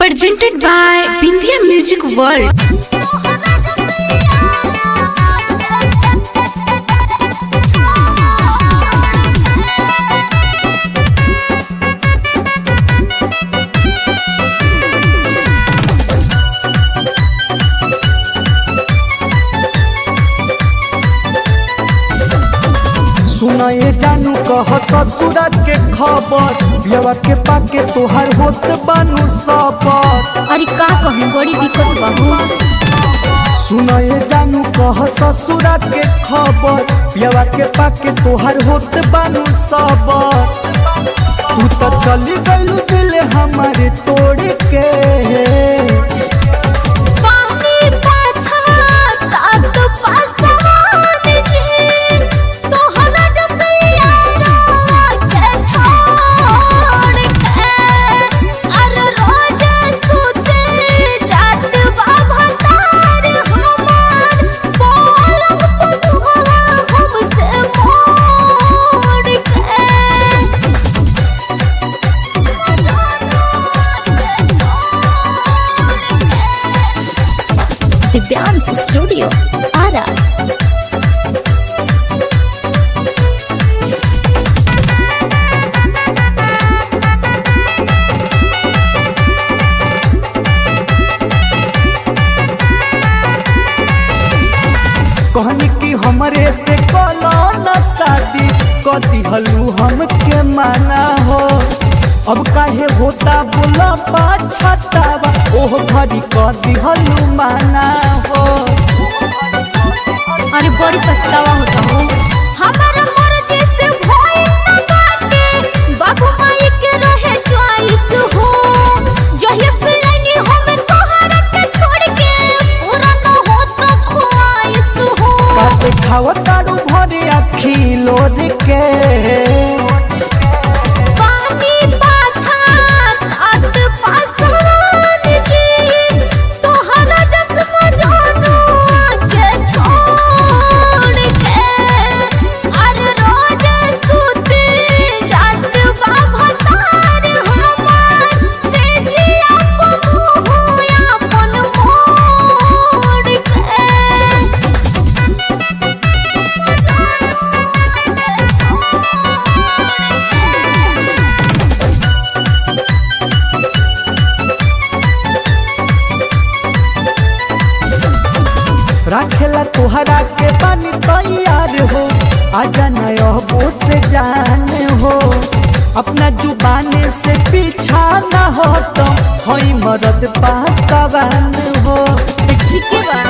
Presented by Bindia Music World. सुना ये जानू कह ससुरा के खबर बियावा के पाके तोहार होत बानू सबर। अरे का कहूँ बड़ी दिक्कत बहू। सुना ये जानू कह ससुरा के खबर बियावा के पाके तोहार होत बानू सबर। तू तो चली गइलू दिल हमारे तोड़ के। दिव्यांश स्टूडियो आरा। कहनी कि हमरे से कलो न शादी कदी हलू हमके माना हो। अब काहे होता बोला पाछतावा ओह घड़ी कदी हलू माना हो। अरे बड़ी पछतावा होता हो। हमारा मर्जी से भइल न बाटे बाबू माई के रहे चॉइस हो। जहिया से आईनी हम तोहरा के छोड़ के पूरा न हो तो ख्वाइश हो। काटे खावतारू भरे आखी लोर के। राखेला तोहरा के बानी तैयार हो। आजा नयबो से जान हो। अपना जुबाने से पीछा न हो तो हई मरद पासवान हो। ठीक है बा।